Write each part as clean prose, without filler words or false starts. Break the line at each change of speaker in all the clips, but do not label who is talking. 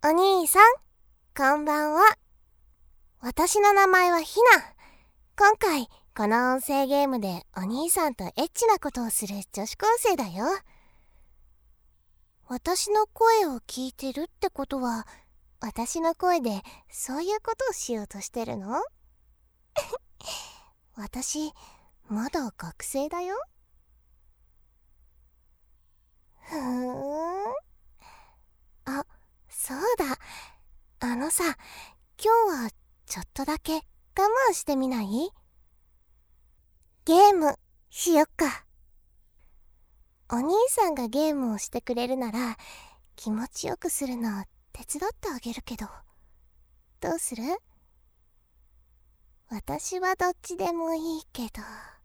お兄さん、こんばんは。私の名前はひな。今回、この音声ゲームでお兄さんとエッチなことをする女子高生だよ。私の声を聞いてるってことは、私の声でそういうことをしようとしてるの？私、まだ学生だよ。あ、そうだ。さ、今日はちょっとだけ我慢してみない？ゲームしよっか。お兄さんがゲームをしてくれるなら気持ちよくするの手伝ってあげるけど、どうする？私はどっちでもいいけど。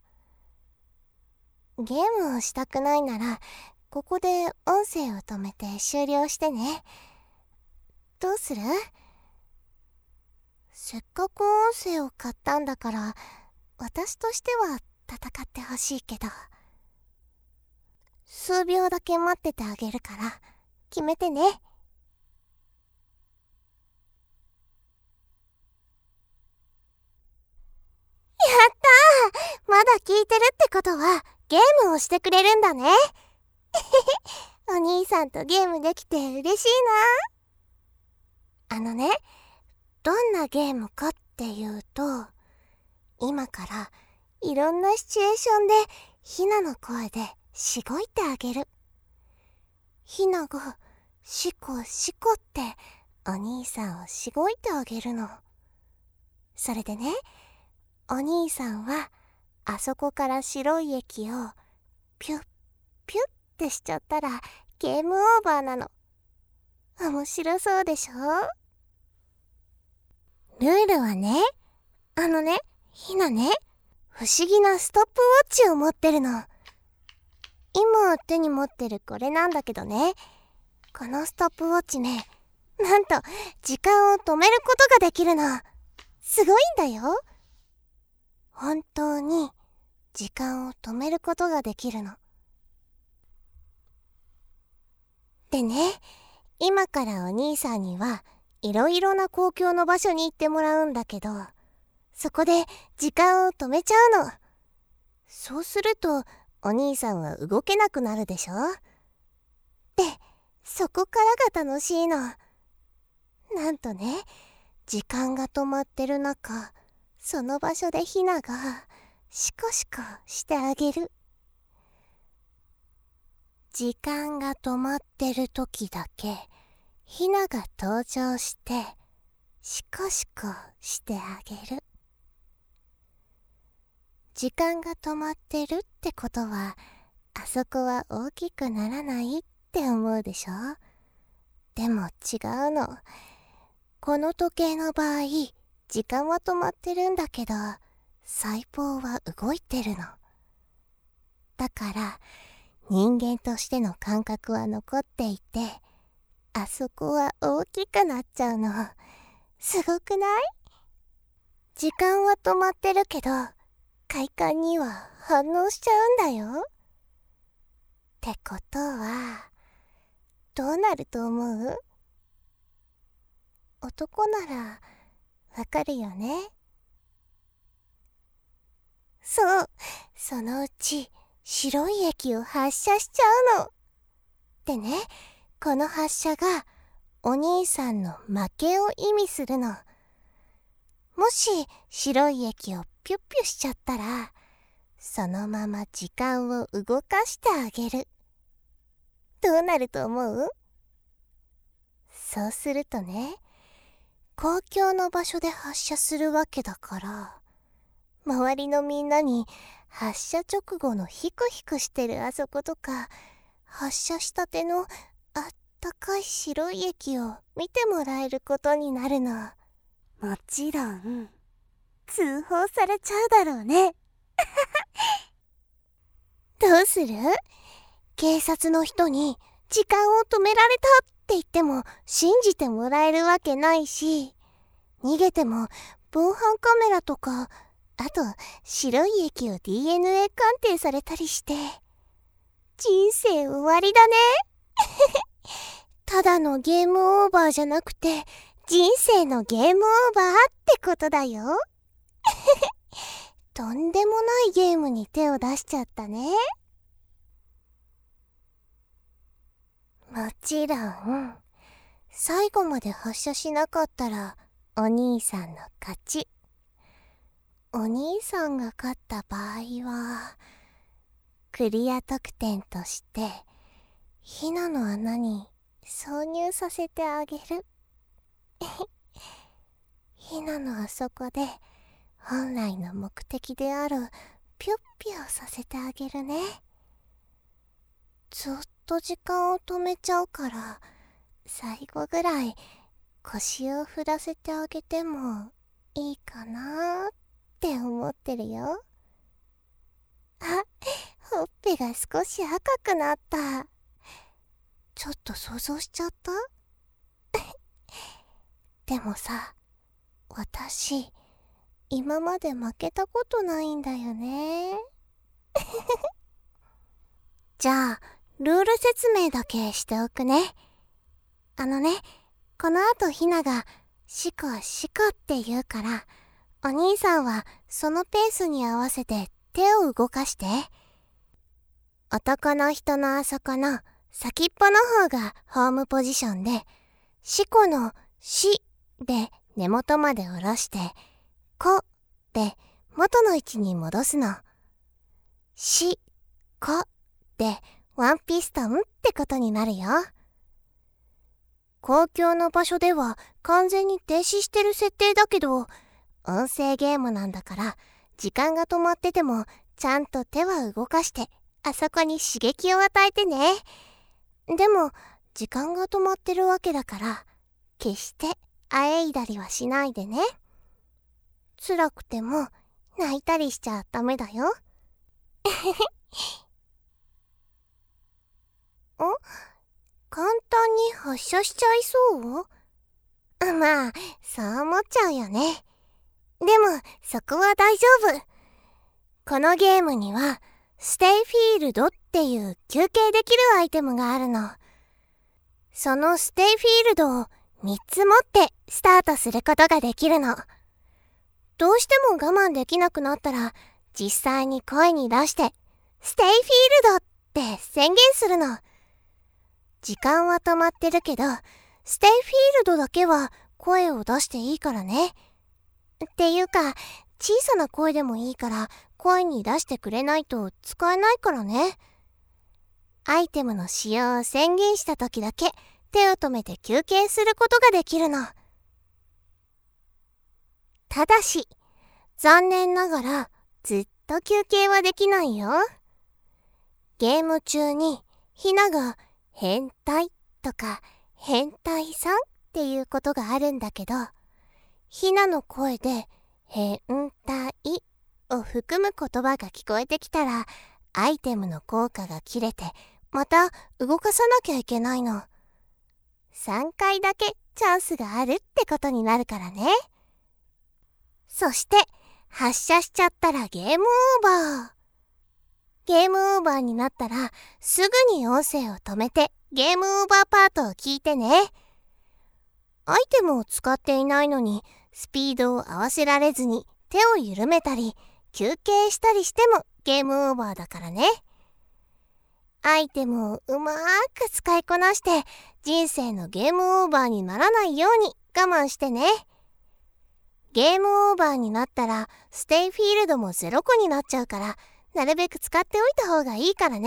ゲームをしたくないならここで音声を止めて終了してね。どうする？せっかく音声を買ったんだから私としては戦ってほしいけど、数秒だけ待っててあげるから決めてね。やったー！まだ聞いてるってことはゲームをしてくれるんだね。お兄さんとゲームできて嬉しいな。どんなゲームかっていうと、今からいろんなシチュエーションでひなの声でしごいてあげる。ひながしこしこってお兄さんをしごいてあげるの。それでね、お兄さんはあそこから白い液をピュッピュッってしちゃったらゲームオーバーなの。面白そうでしょ？ルールはね、ひなね、不思議なストップウォッチを持ってるの。今手に持ってるこれなんだけどね、このストップウォッチね、なんと時間を止めることができるの。すごいんだよ。本当に時間を止めることができるの。でね、今からお兄さんにはいろいろな公共の場所に行ってもらうんだけど、そこで時間を止めちゃうの。そうするとお兄さんは動けなくなるでしょ？で、そこからが楽しいの。なんとね、時間が止まってる中、その場所でひながシコシコしてあげる。時間が止まってる時だけひなが登場してシコシコしてあげる。時間が止まってるってことはあそこは大きくならないって思うでしょ？でも違うの。この時計の場合、時間は止まってるんだけど細胞は動いてるの。だから人間としての感覚は残っていて、あそこは大きくなっちゃうの。すごくない？時間は止まってるけど快感には反応しちゃうんだよ。ってことはどうなると思う？男ならわかるよね？そう、そのうち白い液を発射しちゃうの。でね、この発射がお兄さんの負けを意味するの。もし白い液をピュッピュしちゃったら、そのまま時間を動かしてあげる。どうなると思う？そうするとね、公共の場所で発射するわけだから、周りのみんなに発射直後のヒクヒクしてるあそことか、発射したてのあったかい白い液を見てもらえることになるの。もちろん通報されちゃうだろうね。どうする？警察の人に時間を止められたって言っても信じてもらえるわけないし、逃げても防犯カメラとか、あと白い液を DNA 鑑定されたりして人生終わりだね。 ただのゲームオーバーじゃなくて、人生のゲームオーバーってことだよ。とんでもないゲームに手を出しちゃったね。もちろん、最後まで発射しなかったらお兄さんの勝ち。お兄さんが勝った場合は、クリア得点としてヒナの穴に挿入させてあげる。ヒナのあそこで本来の目的であるぴょっぴょさせてあげるね。ずっと時間を止めちゃうから、最後ぐらい腰を振らせてあげてもいいかなって思ってるよ。あ、ほっぺが少し赤くなった。ちょっと想像しちゃった？でもさ、私今まで負けたことないんだよね。じゃあルール説明だけしておくね。この後ひながシコシコって言うから、お兄さんはそのペースに合わせて手を動かして。男の人のあそこの先っぽの方がホームポジションで、シコのシで根元まで下ろして、コで元の位置に戻すの。シコでワンピストンってことになるよ。公共の場所では完全に停止してる設定だけど、音声ゲームなんだから時間が止まっててもちゃんと手は動かしてあそこに刺激を与えてね。でも時間が止まってるわけだから決してあえいだりはしないでね。辛くても泣いたりしちゃダメだよ。簡単に発射しちゃいそう？まあ、そう思っちゃうよね。でも、そこは大丈夫。このゲームには、ステイフィールドっていう休憩できるアイテムがあるの。そのステイフィールドを3つ持ってスタートすることができるの。どうしても我慢できなくなったら、実際に声に出して、ステイフィールドって宣言するの。時間は止まってるけど、ステイフィールドだけは声を出していいからね。っていうか、小さな声でもいいから声に出してくれないと使えないからね。アイテムの使用を宣言した時だけ手を止めて休憩することができるの。ただし、残念ながらずっと休憩はできないよ。ゲーム中にひなが変態とか変態さんっていうことがあるんだけど、ひなの声で変態を含む言葉が聞こえてきたら、アイテムの効果が切れてまた動かさなきゃいけないの。3回だけチャンスがあるってことになるからね。そして発射しちゃったらゲームオーバー。ゲームオーバーになったらすぐに音声を止めてゲームオーバーパートを聞いてね。アイテムを使っていないのにスピードを合わせられずに手を緩めたり休憩したりしてもゲームオーバーだからね。アイテムをうまーく使いこなして人生のゲームオーバーにならないように我慢してね。ゲームオーバーになったらステイフィールドも0個になっちゃうから、なるべく使っておいた方がいいからね。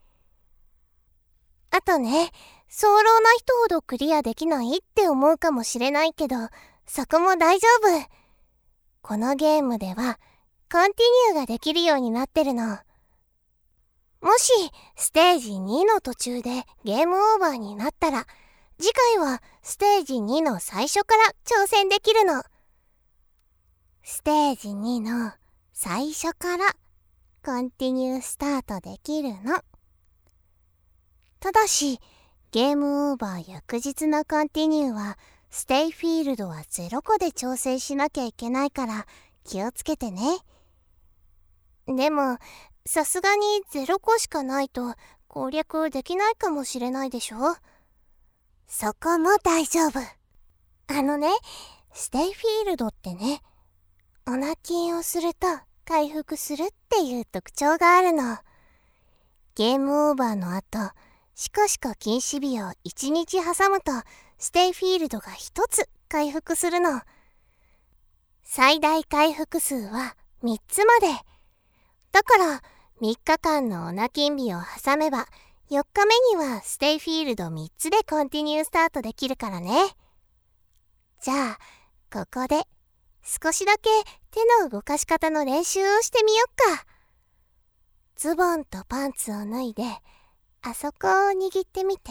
あとね、早漏な人ほどクリアできないって思うかもしれないけど、そこも大丈夫。このゲームではコンティニューができるようになってるの。もしステージ2の途中でゲームオーバーになったら、次回はステージ2の最初から挑戦できるの。ステージ2の最初からコンティニュースタートできるの。ただし、ゲームオーバー翌日のコンティニューはステイフィールドは0個で調整しなきゃいけないから気をつけてね。でもさすがに0個しかないと攻略できないかもしれないでしょ。 そこも大丈夫。ステイフィールドってね、オナキンをすると回復するっていう特徴があるの。ゲームオーバーの後、シコシコ禁止日を1日挟むと、ステイフィールドが1つ回復するの。最大回復数は3つまで。だから3日間のオナキン日を挟めば、4日目にはステイフィールド3つでコンティニュースタートできるからね。じゃあ、ここで少しだけ手の動かし方の練習をしてみよっか。ズボンとパンツを脱いで、あそこを握ってみて。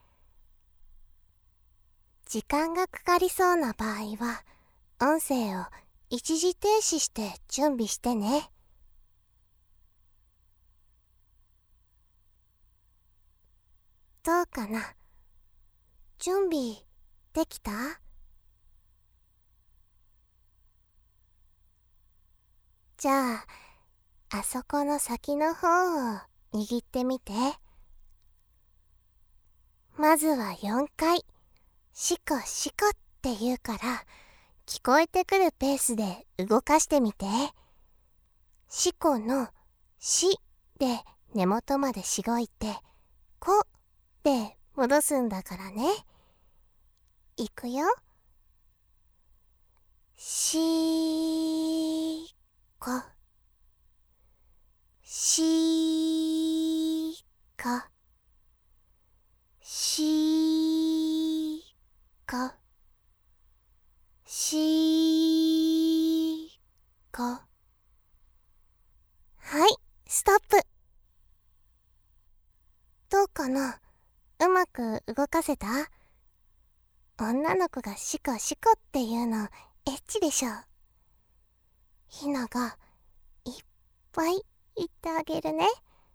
時間がかかりそうな場合は、音声を一時停止して準備してね。どうかな？準備できた？じゃあ、あそこの先の方を握ってみて。まずは4回、シコシコって言うから、聞こえてくるペースで動かしてみて。シコのシで根元までしごいて、コで戻すんだからね。いくよ。シーコ、シーコ、シーコ、シーコ。はい、ストップ。どうかな？うまく動かせた？女の子がシコシコっていうのエッチでしょ。ひながいっぱい言ってあげるね。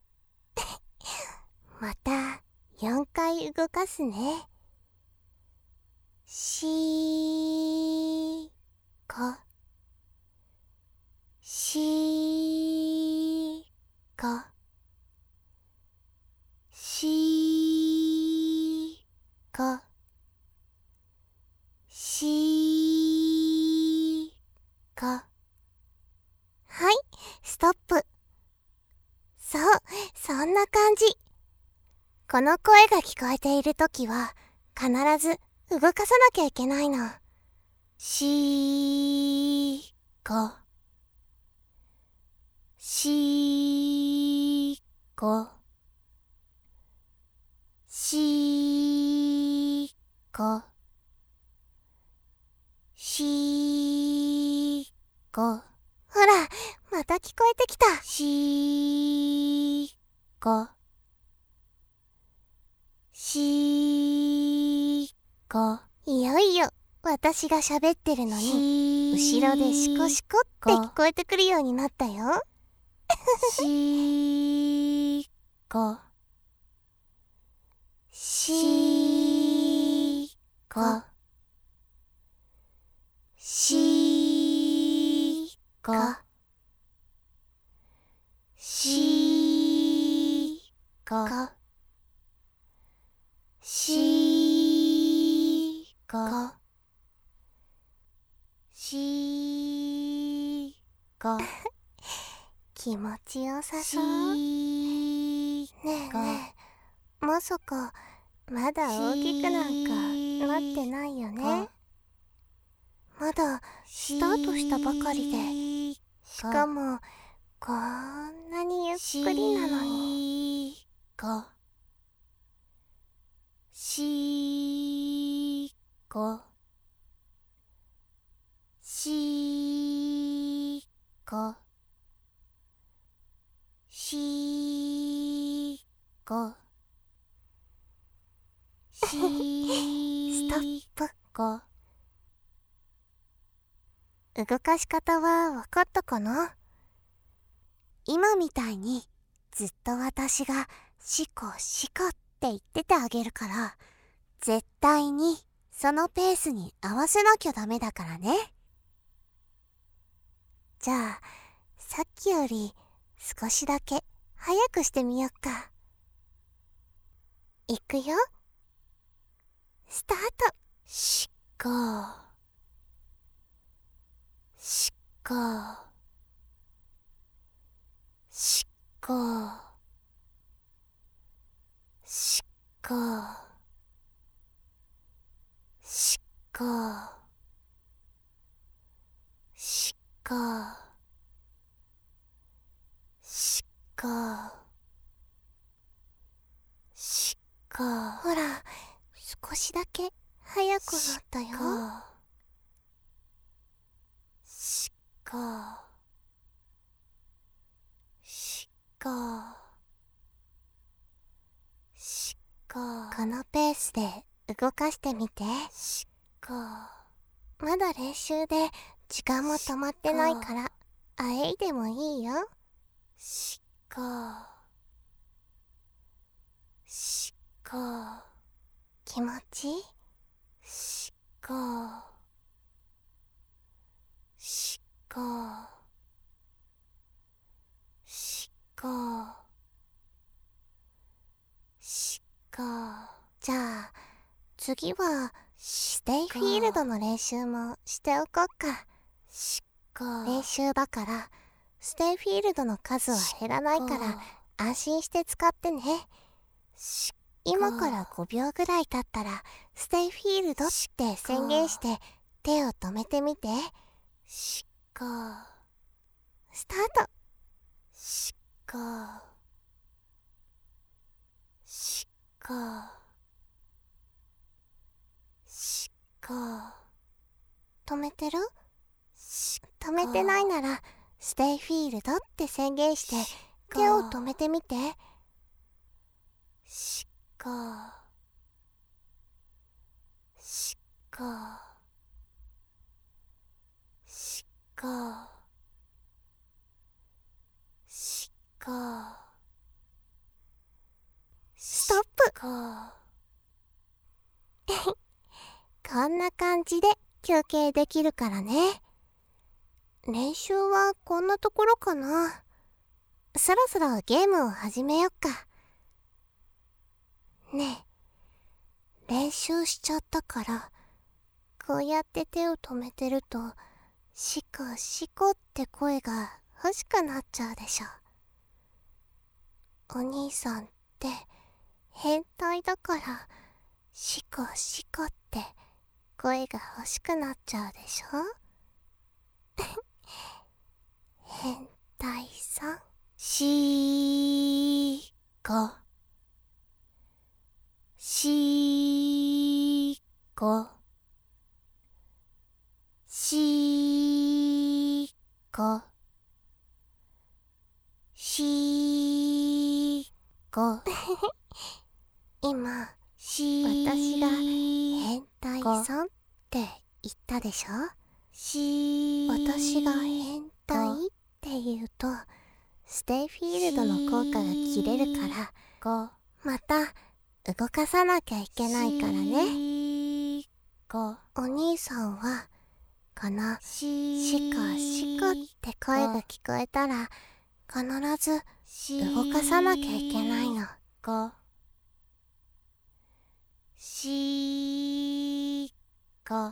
また4回動かすね。シーコ、シーコ、シーコ、シーコ。はい、ストップ。そう、そんな感じ。この声が聞こえているときは、必ず動かさなきゃいけないの。シーコ、シーコ、シーコ、シーコ。ほら、また聞こえてきた。シーコ、シーコ。いよいよ私が喋ってるのに後ろでシコシコって聞こえてくるようになったよ。シーコ、シーコ、シーコ、シーコ、シーコ、シーコ。気持ちよさそう。ねえねえ、まさかまだ大きくなんかなってないよね。まだスタートしたばかりで、しかもこんなにゆっくりなのに。シーコ、シーコ、シーコ、シーコ。ストップ。動かし方はわかったかな？今みたいにずっと私がシコシコって言っててあげるから、絶対にそのペースに合わせなきゃダメだからね。じゃあ、さっきより少しだけ早くしてみよっか。いくよ。 スタート。しかしかしかしかしかしかしかしか。ほら、少しだけ早くなったよ。しかしかしか。このペースで動かしてみて。しか。まだ練習で時間も止まってないからあえいでもいいよ。しかしか。気持ちしかしかしかしか。じゃあ次はステイフィールドの練習もしておこっか。練習だからステイフィールドの数は減らないから安心して使ってね。今から5秒ぐらい経ったらステイフィールドって宣言して手を止めてみて。スタート。しかしかしか。止めてる？止めてないならステイフィールドって宣言して手を止めてみて。しかしかしかしか。ストップ。こんな感じで休憩できるからね。練習はこんなところかな。そろそろゲームを始めよっか。ねえ、練習しちゃったからこうやって手を止めてるとシコシコって声が欲しくなっちゃうでしょ。お兄さんって変態だからシコシコって声が欲しくなっちゃうでしょ。変態さん。シコシコシコシコ。今私が変態さんって言ったでしょ。私が変態って言うとステイフィールドの効果が切れるからまた動かさなきゃいけないからね。お兄さんはこのシコシコって声が聞こえたら必ず動かさなきゃいけないの。シコ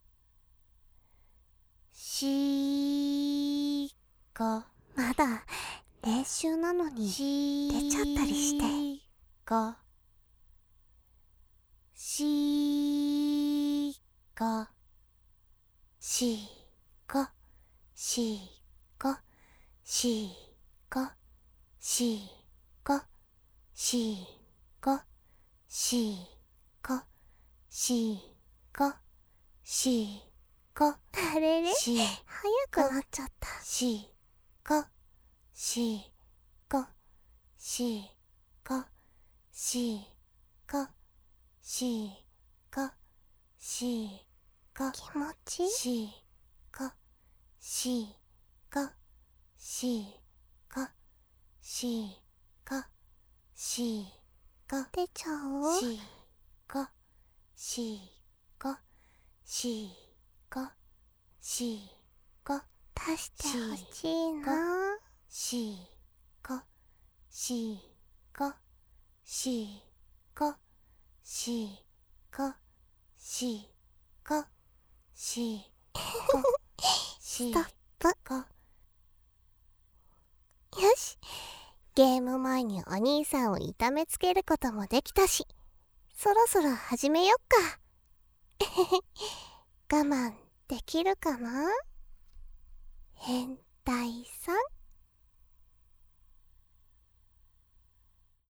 シコ。まだ練習なのに出ちゃったりして。シコシコシコシコシコシコシコシコシコ。あれれ、早くなっちゃった。シコシコシコシコシコシコ。気持ちいい。シコシコシコシコシコ。出ちゃう？シコシコシコシコ。出してほしいな。シコシコシコシコしこしこしこ。よし、ゲーム前にお兄さんを痛めつけることもできたし、そろそろ始めよっか。我慢できるかな？